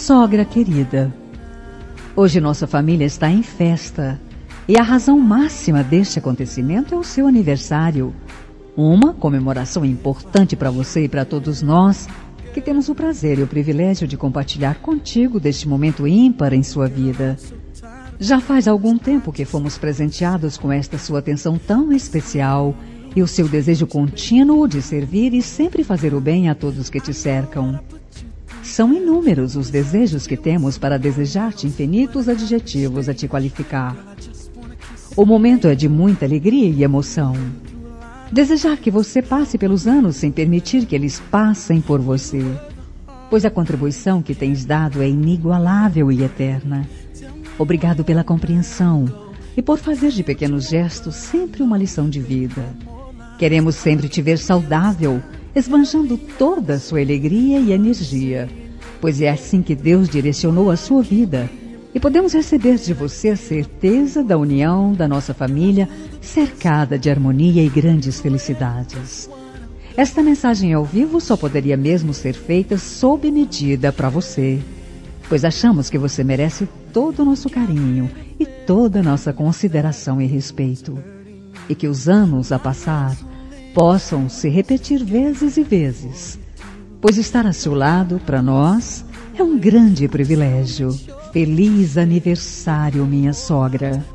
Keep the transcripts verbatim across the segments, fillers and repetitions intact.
Sogra querida, hoje nossa família está em festa e a razão máxima deste acontecimento é o seu aniversário. Uma comemoração importante para você e para todos nós que temos o prazer e o privilégio de compartilhar contigo deste momento ímpar em sua vida. Já faz algum tempo que fomos presenteados com esta sua atenção tão especial e o seu desejo contínuo de servir e sempre fazer o bem a todos que te cercam. São inúmeros os desejos que temos para desejar-te infinitos adjetivos a te qualificar. O momento é de muita alegria e emoção. Desejar que você passe pelos anos sem permitir que eles passem por você, pois a contribuição que tens dado é inigualável e eterna. Obrigado pela compreensão e por fazer de pequenos gestos sempre uma lição de vida. Queremos sempre te ver saudável, esbanjando toda a sua alegria e energia, pois é assim que Deus direcionou a sua vida. E podemos receber de você a certeza da união da nossa família, cercada de harmonia e grandes felicidades. Esta mensagem ao vivo só poderia mesmo ser feita sob medida para você, pois achamos que você merece todo o nosso carinho e toda a nossa consideração e respeito. E que os anos a passar possam se repetir vezes e vezes, pois estar a seu lado, para nós, é um grande privilégio. Feliz aniversário, minha sogra.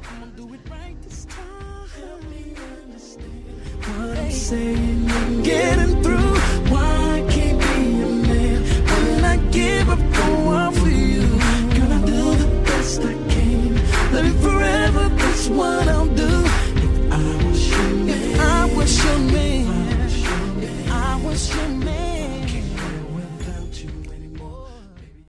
Forever, that's what I'll do.